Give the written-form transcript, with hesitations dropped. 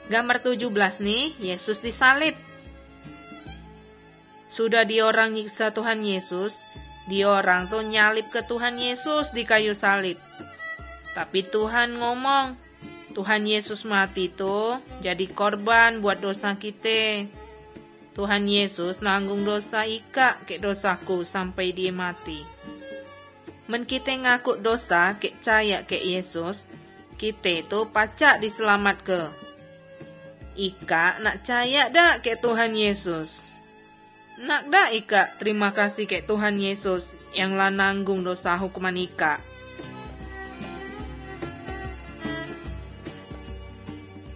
Gambar 17 nih, Yesus disalib. Sudah diorang nyiksa Tuhan Yesus, diorang tuh nyalip ke Tuhan Yesus di kayu salib. Tapi Tuhan ngomong, Tuhan Yesus mati tuh jadi korban buat dosa kita. Tuhan Yesus nanggung dosa Ika ke dosaku sampai dia mati. Men kita ngaku dosa ke caya ke Yesus, kita tuh pacak diselamat ke. Ika nak caya dak ke Tuhan Yesus? Nak dak Ika terima kasih ke Tuhan Yesus yang lah nanggung dosa hukuman Ika?